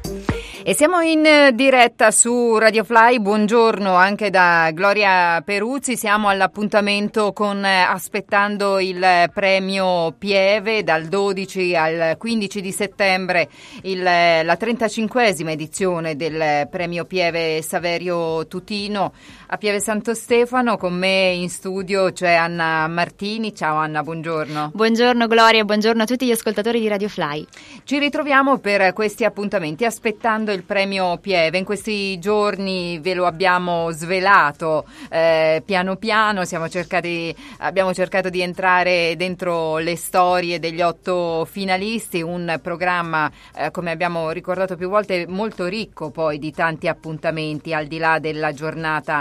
E siamo in diretta su Radio Fly, buongiorno anche da Gloria Peruzzi, siamo all'appuntamento con Aspettando il premio Pieve dal 12 al 15 di settembre, la 35esima edizione del premio Pieve Saverio Tutino a Pieve Santo Stefano. Con me in studio c'è Anna Martini. Ciao Anna, buongiorno. Buongiorno Gloria, buongiorno a tutti gli ascoltatori di Radio Fly. Ci ritroviamo per questi appuntamenti aspettando il premio Pieve. In questi giorni ve lo abbiamo svelato piano piano, abbiamo cercato di entrare dentro le storie degli 8 finalisti, un programma come abbiamo ricordato più volte molto ricco poi di tanti appuntamenti al di là della giornata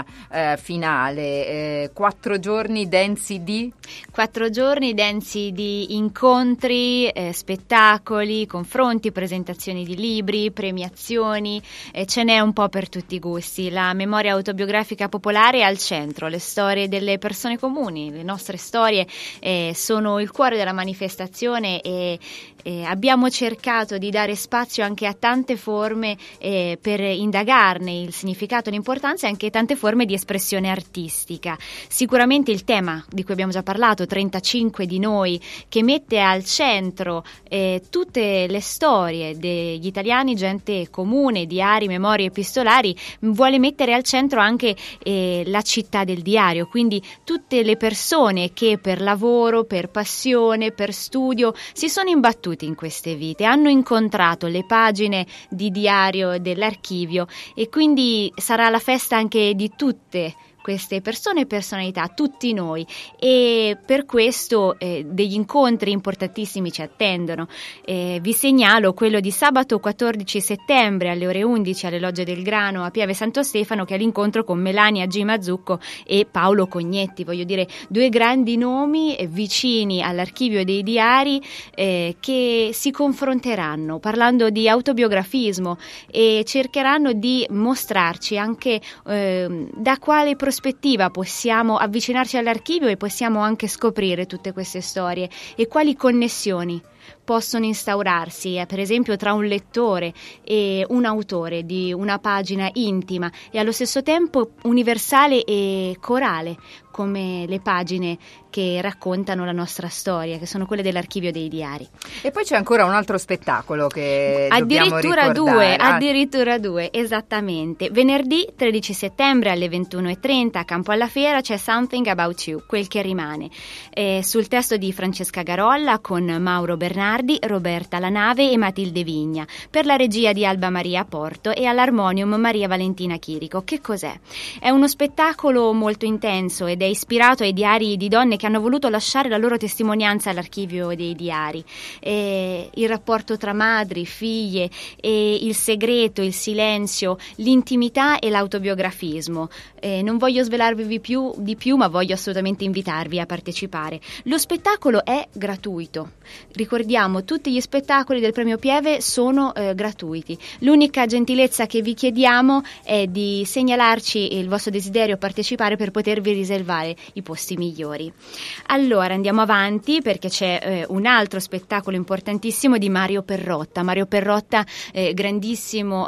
finale. 4 giorni densi di? 4 giorni densi di incontri, spettacoli, confronti, presentazioni di libri, premiazioni, ce n'è un po' per tutti i gusti. La memoria autobiografica popolare è al centro, le storie delle persone comuni, le nostre storie sono il cuore della manifestazione e abbiamo cercato di dare spazio anche a tante forme per indagarne il significato, l'importanza e anche tante forme di espressione artistica. Sicuramente il tema di cui abbiamo già parlato, 35 di noi, che mette al centro tutte le storie degli italiani, gente comune, diari, memorie epistolari, vuole mettere al centro anche la città del diario, quindi tutte le persone che per lavoro, per passione, per studio si sono imbattuti in queste vite, hanno incontrato le pagine di diario dell'archivio e quindi sarà la festa anche di tutte queste persone e personalità, tutti noi, e per questo degli incontri importantissimi ci attendono. Vi segnalo quello di sabato 14 settembre alle ore 11 alle Logge del Grano a Pieve Santo Stefano, che è l'incontro con Melania G. Mazzucco e Paolo Cognetti, voglio dire 2 grandi nomi vicini all'archivio dei diari che si confronteranno parlando di autobiografismo e cercheranno di mostrarci anche da quale prospettiva possiamo avvicinarci all'archivio e possiamo anche scoprire tutte queste storie e quali connessioni possono instaurarsi, per esempio tra un lettore e un autore di una pagina intima e allo stesso tempo universale e corale, come le pagine che raccontano la nostra storia, che sono quelle dell'archivio dei diari. E poi c'è ancora un altro spettacolo che dobbiamo ricordare. Addirittura due, esattamente. Venerdì 13 settembre alle 21:30 a Campo alla Fiera c'è Something About You, quel che rimane, sul testo di Francesca Garolla con Mauro Bernardi, Roberta Lanave e Matilde Vigna, per la regia di Alba Maria Porto e all'armonium Maria Valentina Chirico. Che cos'è? È uno spettacolo molto intenso ed è ispirato ai diari di donne che hanno voluto lasciare la loro testimonianza all'archivio dei diari. Il rapporto tra madri, figlie, il segreto, il silenzio, l'intimità e l'autobiografismo. Non voglio svelarvi di più, ma voglio assolutamente invitarvi a partecipare. Lo spettacolo è gratuito. Ricordiamo, tutti gli spettacoli del Premio Pieve sono gratuiti. L'unica gentilezza che vi chiediamo è di segnalarci il vostro desiderio a partecipare per potervi riservare i posti migliori. Allora andiamo avanti perché c'è un altro spettacolo importantissimo di Mario Perrotta. Mario Perrotta, grandissimo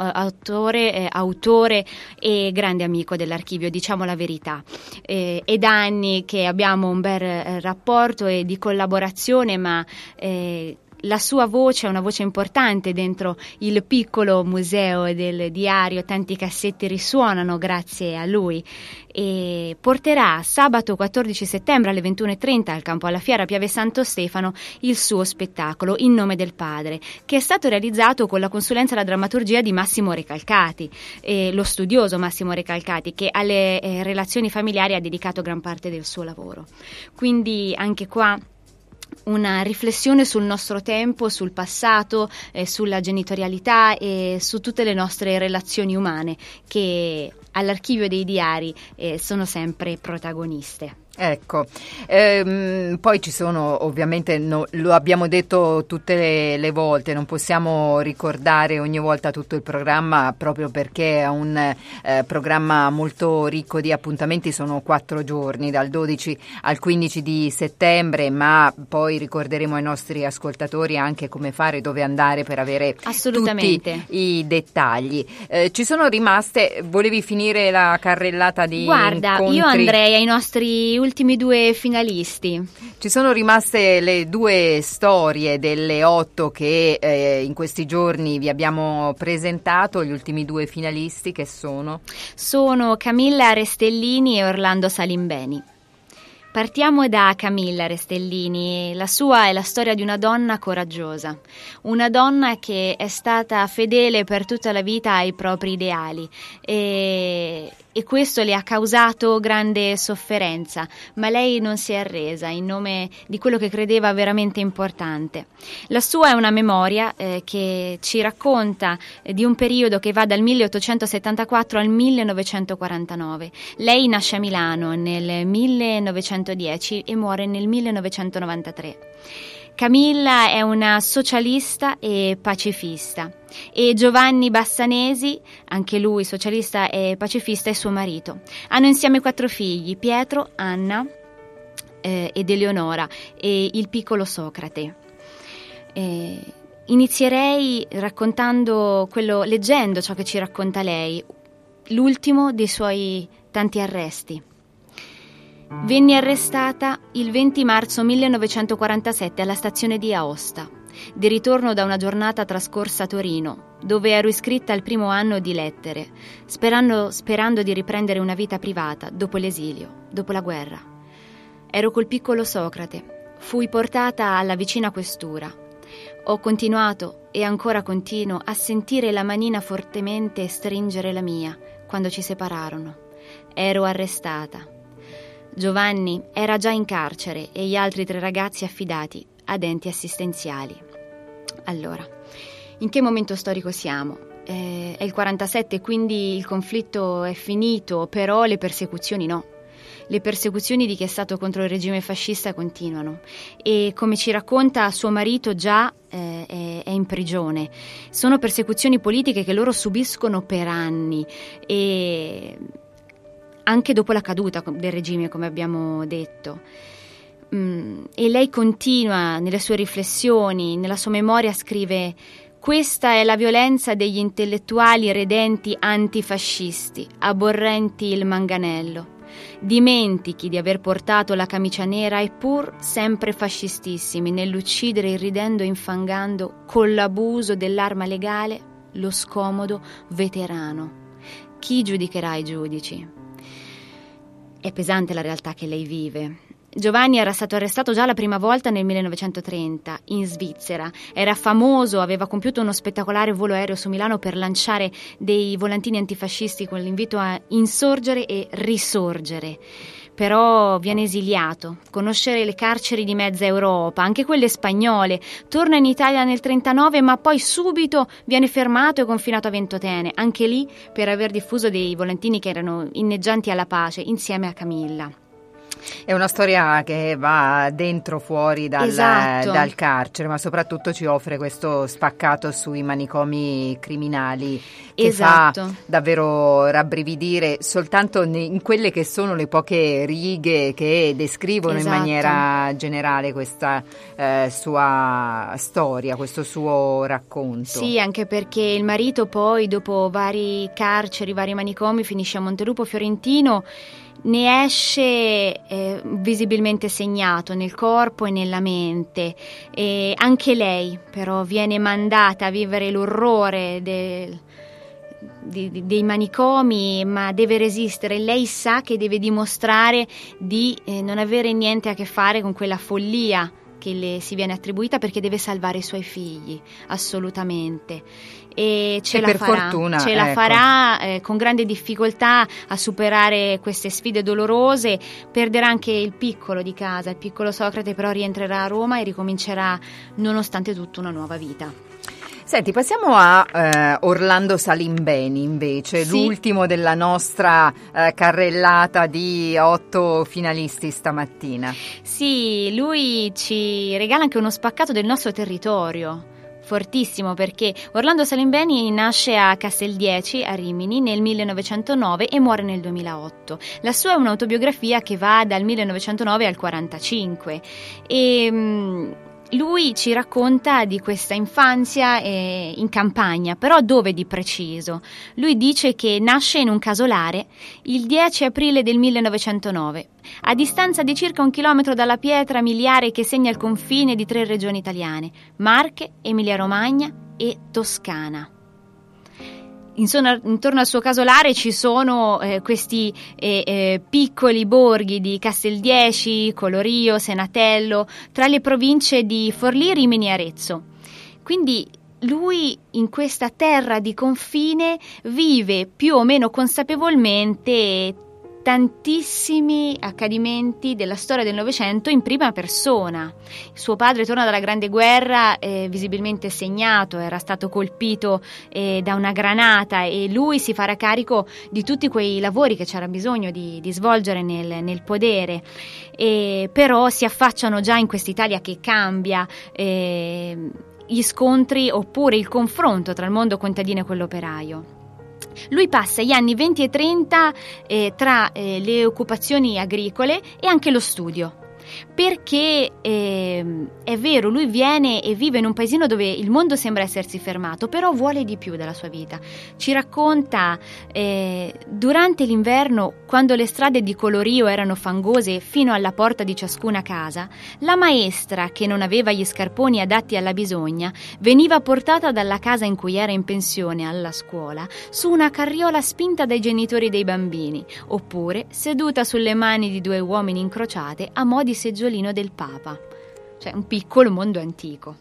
autore e grande amico dell'archivio, diciamo la verità. È da anni che abbiamo un bel rapporto e di collaborazione, ma la sua voce è una voce importante dentro il piccolo museo del diario, tanti cassetti risuonano grazie a lui, e porterà sabato 14 settembre alle 21:30 al Campo alla Fiera Pieve Santo Stefano il suo spettacolo In nome del padre, che è stato realizzato con la consulenza alla drammaturgia di Massimo Recalcati, lo studioso Massimo Recalcati, che alle relazioni familiari ha dedicato gran parte del suo lavoro. Quindi anche qua una riflessione sul nostro tempo, sul passato, sulla genitorialità e su tutte le nostre relazioni umane che all'archivio dei diari sono sempre protagoniste. Ecco, poi ci sono ovviamente, lo abbiamo detto tutte le volte, non possiamo ricordare ogni volta tutto il programma proprio perché è un programma molto ricco di appuntamenti, sono 4 giorni dal 12 al 15 di settembre, ma poi ricorderemo ai nostri ascoltatori anche come fare, dove andare per avere tutti i dettagli. Ci sono rimaste, volevi finire la carrellata di incontri? Io andrei ai nostri ultimi 2 finalisti. Ci sono rimaste le 2 storie delle 8 che in questi giorni vi abbiamo presentato, gli ultimi 2 finalisti che sono Camilla Restellini e Orlando Salimbeni. Partiamo da Camilla Restellini. La sua è la storia di una donna coraggiosa, una donna che è stata fedele per tutta la vita ai propri ideali e questo le ha causato grande sofferenza, ma lei non si è arresa in nome di quello che credeva veramente importante. La sua è una memoria che ci racconta di un periodo che va dal 1874 al 1949. Lei nasce a Milano nel 1910 e muore nel 1993. Camilla è una socialista e pacifista e Giovanni Bassanesi, anche lui socialista e pacifista, è suo marito. Hanno insieme 4 figli, Pietro, Anna ed Eleonora e il piccolo Socrate. Inizierei leggendo ciò che ci racconta lei, l'ultimo dei suoi tanti arresti. Venne arrestata il 20 marzo 1947 alla stazione di Aosta, di ritorno da una giornata trascorsa a Torino, dove ero iscritta al primo anno di lettere, sperando di riprendere una vita privata dopo l'esilio, dopo la guerra. Ero col piccolo Socrate, fui portata alla vicina questura. Ho continuato e ancora continuo a sentire la manina fortemente stringere la mia quando ci separarono. Ero arrestata. Giovanni era già in carcere e gli altri 3 ragazzi affidati ad enti assistenziali. Allora, in che momento storico siamo? È il 47, quindi il conflitto è finito, però le persecuzioni no. Le persecuzioni di chi è stato contro il regime fascista continuano e, come ci racconta suo marito, già è in prigione. Sono persecuzioni politiche che loro subiscono per anni e anche dopo la caduta del regime, come abbiamo detto. E lei continua nelle sue riflessioni, nella sua memoria scrive: questa è la violenza degli intellettuali redenti antifascisti, aborrenti il manganello. Dimentichi di aver portato la camicia nera e pur sempre fascistissimi nell'uccidere irridendo e infangando con l'abuso dell'arma legale lo scomodo veterano. Chi giudicherà i giudici? È pesante la realtà che lei vive. Giovanni era stato arrestato già la prima volta nel 1930 in Svizzera. Era famoso, aveva compiuto uno spettacolare volo aereo su Milano per lanciare dei volantini antifascisti con l'invito a insorgere e risorgere. Però viene esiliato, conosce le carceri di mezza Europa, anche quelle spagnole. Torna in Italia nel 1939, ma poi subito viene fermato e confinato a Ventotene, anche lì per aver diffuso dei volantini che erano inneggianti alla pace, insieme a Camilla. È una storia che va dentro fuori dal carcere, ma soprattutto ci offre questo spaccato sui manicomi criminali che fa davvero rabbrividire soltanto in quelle che sono le poche righe che descrivono in maniera generale questa sua storia, questo suo racconto. Sì, anche perché il marito poi, dopo vari carceri, vari manicomi, finisce a Montelupo Fiorentino. Ne esce visibilmente segnato nel corpo e nella mente, e anche lei però viene mandata a vivere l'orrore dei manicomi, ma deve resistere. Lei sa che deve dimostrare di non avere niente a che fare con quella follia che le si viene attribuita, perché deve salvare i suoi figli, assolutamente. E ce la farà con grande difficoltà a superare queste sfide dolorose. Perderà anche il piccolo di casa, il piccolo Socrate, però rientrerà a Roma e ricomincerà nonostante tutto una nuova vita. Senti, passiamo a Orlando Salimbeni invece, sì. L'ultimo della nostra carrellata di 8 finalisti stamattina. Sì, lui ci regala anche uno spaccato del nostro territorio, fortissimo, perché Orlando Salimbeni nasce a Casteldieci, a Rimini, nel 1909 e muore nel 2008. La sua è un'autobiografia che va dal 1909 al 1945 e lui ci racconta di questa infanzia in campagna, però dove di preciso? Lui dice che nasce in un casolare il 10 aprile del 1909, a distanza di circa 1 chilometro dalla pietra miliare che segna il confine di 3 regioni italiane: Marche, Emilia-Romagna e Toscana. Intorno al suo casolare ci sono questi piccoli borghi di Casteldieci, Colorio, Senatello, tra le province di Forlì, Rimini e Arezzo. Quindi lui in questa terra di confine vive più o meno consapevolmente tantissimi accadimenti della storia del Novecento in prima persona. Suo padre torna dalla Grande Guerra visibilmente segnato, era stato colpito da una granata e lui si farà carico di tutti quei lavori che c'era bisogno di svolgere nel podere, però si affacciano già in quest'Italia che cambia, gli scontri oppure il confronto tra il mondo contadino e quello operaio. Lui passa gli anni 20 e 30 tra le occupazioni agricole e anche lo studio, perché è vero, lui viene e vive in un paesino dove il mondo sembra essersi fermato, però vuole di più dalla sua vita. Ci racconta durante l'inverno, quando le strade di Colorio erano fangose fino alla porta di ciascuna casa, la maestra, che non aveva gli scarponi adatti alla bisogna, veniva portata dalla casa in cui era in pensione alla scuola su una carriola spinta dai genitori dei bambini, oppure seduta sulle mani di 2 uomini incrociate a mo' di seggiolino del Papa. Cioè un piccolo mondo antico.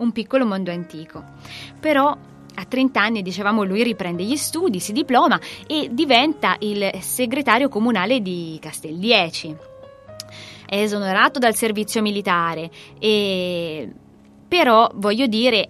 Però a 30 anni, dicevamo, lui riprende gli studi, si diploma e diventa il segretario comunale di Casteldieci. È esonerato dal servizio militare, però, voglio dire,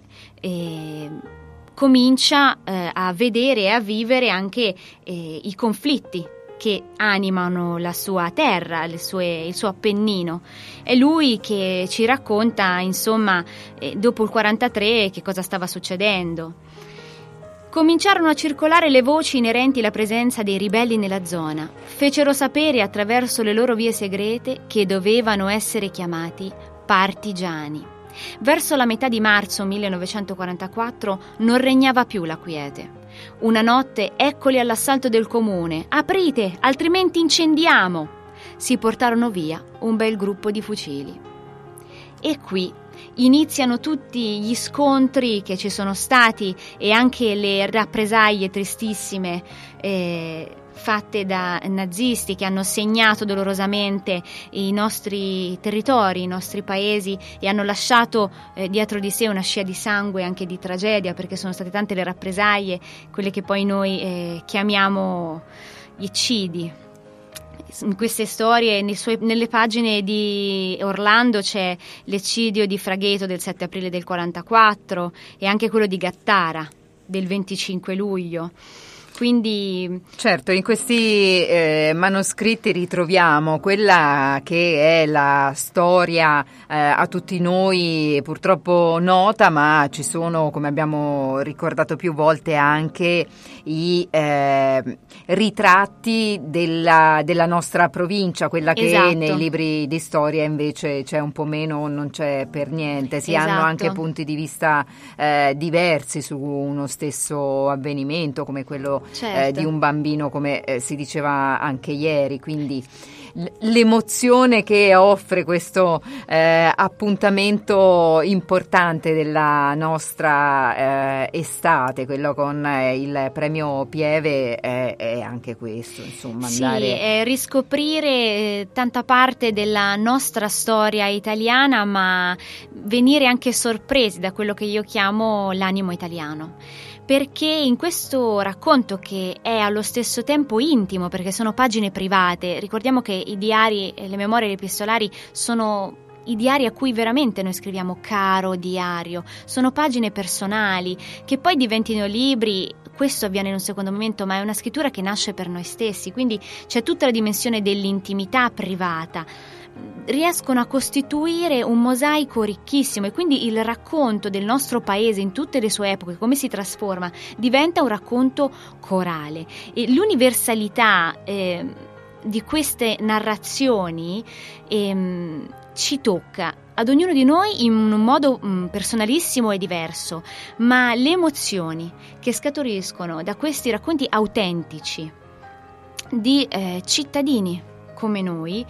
comincia a vedere e a vivere anche i conflitti che animano la sua terra, il suo Appennino. È lui che ci racconta, insomma, dopo il 43 che cosa stava succedendo. Cominciarono a circolare le voci inerenti alla presenza dei ribelli nella zona. Fecero sapere attraverso le loro vie segrete che dovevano essere chiamati partigiani. Verso la metà di marzo 1944 non regnava più la quiete. Una notte eccoli all'assalto del comune. Aprite, altrimenti incendiamo! Si portarono via un bel gruppo di fucili. E qui iniziano tutti gli scontri che ci sono stati e anche le rappresaglie tristissime fatte da nazisti che hanno segnato dolorosamente i nostri territori, i nostri paesi e hanno lasciato dietro di sé una scia di sangue e anche di tragedia, perché sono state tante le rappresaglie, quelle che poi noi chiamiamo gli eccidi. In queste storie, nelle pagine di Orlando c'è l'eccidio di Fragheto del 7 aprile del 44 e anche quello di Gattara del 25 luglio. Quindi certo, in questi manoscritti ritroviamo quella che è la storia a tutti noi purtroppo nota, ma ci sono, come abbiamo ricordato più volte, anche i ritratti della nostra provincia, quella che esatto. Nei libri di storia invece c'è un po' meno, non c'è per niente. Si esatto. hanno anche punti di vista diversi su uno stesso avvenimento, come quello certo. di un bambino, come si diceva anche ieri, quindi l'emozione che offre questo appuntamento importante della nostra estate, quello con il premio Pieve, è anche questo, insomma, andare... Sì, riscoprire tanta parte della nostra storia italiana, ma venire anche sorpresi da quello che io chiamo l'animo italiano. Perché in questo racconto, che è allo stesso tempo intimo, perché sono pagine private, ricordiamo che i diari, le memorie epistolari sono i diari a cui veramente noi scriviamo caro diario, sono pagine personali che poi diventino libri. Questo avviene in un secondo momento, ma è una scrittura che nasce per noi stessi, quindi c'è tutta la dimensione dell'intimità privata. Riescono a costituire un mosaico ricchissimo, e quindi il racconto del nostro paese in tutte le sue epoche, come si trasforma, diventa un racconto corale. E l'universalità di queste narrazioni ci tocca ad ognuno di noi in un modo personalissimo e diverso, ma le emozioni che scaturiscono da questi racconti autentici di cittadini come noi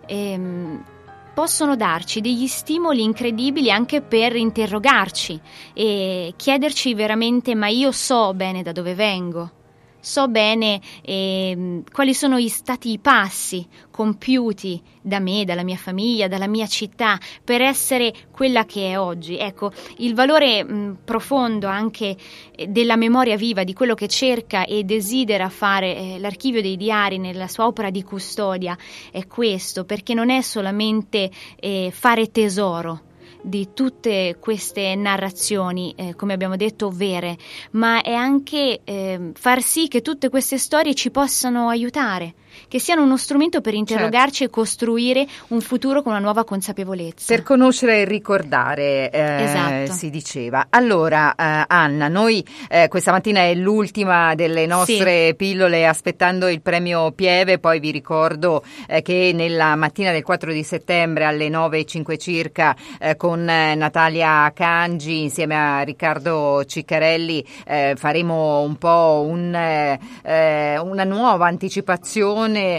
possono darci degli stimoli incredibili anche per interrogarci e chiederci veramente: ma io so bene da dove vengo? So bene quali sono stati i passi compiuti da me, dalla mia famiglia, dalla mia città, per essere quella che è oggi. Ecco, il valore profondo anche della memoria viva, di quello che cerca e desidera fare l'Archivio dei Diari nella sua opera di custodia, è questo, perché non è solamente fare tesoro di tutte queste narrazioni, come abbiamo detto, vere, ma è anche far sì che tutte queste storie ci possano aiutare, che siano uno strumento per interrogarci e costruire un futuro con una nuova consapevolezza. Per conoscere e ricordare, esatto. Si diceva. Allora, Anna, noi questa mattina è l'ultima delle nostre pillole aspettando il premio Pieve, poi vi ricordo che nella mattina del 4 di settembre alle 9:05 circa con Natalia Cangi insieme a Riccardo Ciccarelli faremo un po' una nuova anticipazione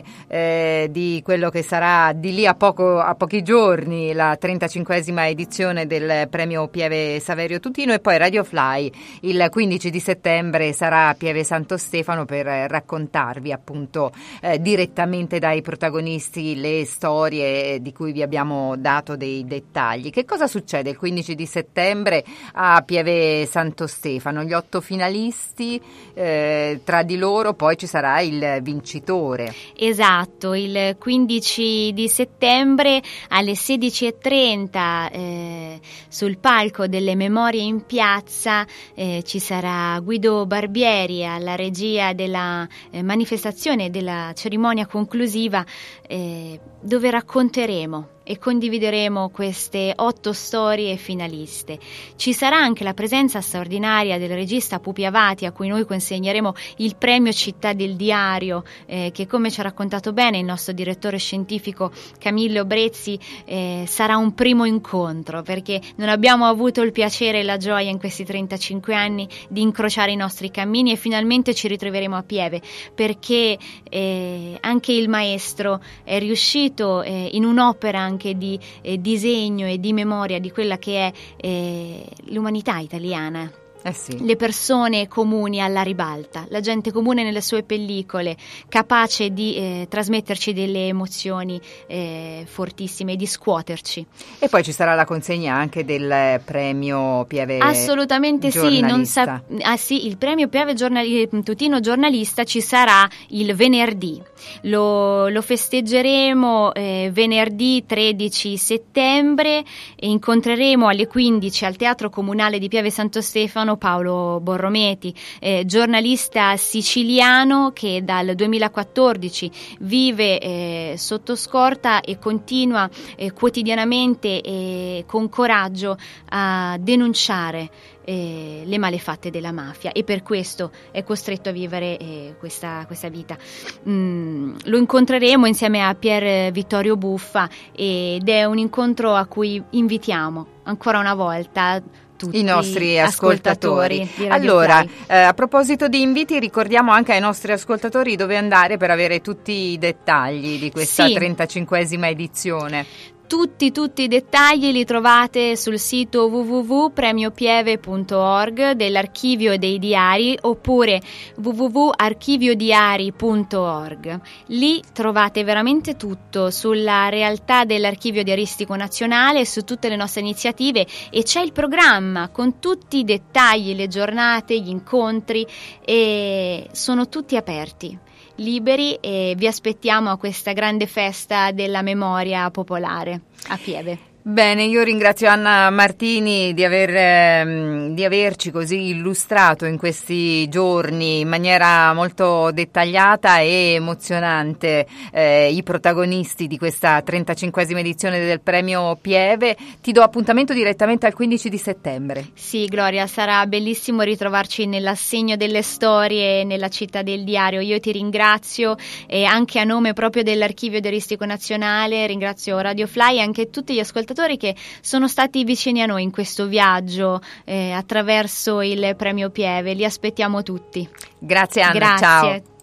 di quello che sarà di lì a pochi giorni la 35esima edizione del premio Pieve Saverio Tutino, e poi Radio Fly il 15 di settembre sarà a Pieve Santo Stefano per raccontarvi appunto direttamente dai protagonisti le storie di cui vi abbiamo dato dei dettagli. Che cosa succede il 15 di settembre a Pieve Santo Stefano? Gli 8 finalisti, tra di loro poi ci sarà il vincitore. Esatto, il 15 di settembre alle 16:30 sul palco delle Memorie in Piazza ci sarà Guido Barbieri alla regia della manifestazione, della cerimonia conclusiva, dove racconteremo e condivideremo queste 8 storie finaliste. Ci sarà anche la presenza straordinaria del regista Pupi Avati, a cui noi consegneremo il premio Città del Diario, che, come ci ha raccontato bene il nostro direttore scientifico Camillo Brezzi, sarà un primo incontro, perché non abbiamo avuto il piacere e la gioia in questi 35 anni di incrociare i nostri cammini, e finalmente ci ritroveremo a Pieve, perché anche il maestro è riuscito in un'opera anche di disegno e di memoria di quella che è l'umanità italiana. Sì. Le persone comuni alla ribalta, la gente comune nelle sue pellicole, capace di trasmetterci delle emozioni fortissime, di scuoterci. E poi ci sarà la consegna anche del premio Pieve. Assolutamente giornalista. Sì, il premio Pieve Tutino giornalista ci sarà il venerdì. Lo festeggeremo venerdì 13 settembre e incontreremo alle 15 al Teatro Comunale di Pieve Santo Stefano Paolo Borrometi, giornalista siciliano che dal 2014 vive sotto scorta e continua quotidianamente e con coraggio a denunciare le malefatte della mafia, e per questo è costretto a vivere questa vita. Lo incontreremo insieme a Pier Vittorio Buffa, ed è un incontro a cui invitiamo ancora una volta tutti i nostri ascoltatori. Allora, a proposito di inviti, ricordiamo anche ai nostri ascoltatori dove andare per avere tutti i dettagli di questa 35esima edizione. Tutti i dettagli li trovate sul sito www.premiopieve.org dell'Archivio dei Diari, oppure www.archiviodiari.org. Lì trovate veramente tutto sulla realtà dell'Archivio Diaristico Nazionale, su tutte le nostre iniziative, e c'è il programma con tutti i dettagli, le giornate, gli incontri, e sono tutti aperti, liberi, e vi aspettiamo a questa grande festa della memoria popolare a Pieve. Bene, io ringrazio Anna Martini di averci così illustrato in questi giorni in maniera molto dettagliata e emozionante i protagonisti di questa 35esima edizione del premio Pieve. Ti do appuntamento direttamente al 15 di settembre. Sì, Gloria, sarà bellissimo ritrovarci nell'assegno delle storie nella città del diario. Io ti ringrazio e anche a nome proprio dell'Archivio Diaristico Nazionale ringrazio Radio Fly e anche tutti gli ascoltatori che sono stati vicini a noi in questo viaggio attraverso il premio Pieve. Li aspettiamo tutti. Grazie Anna, Grazie. ciao.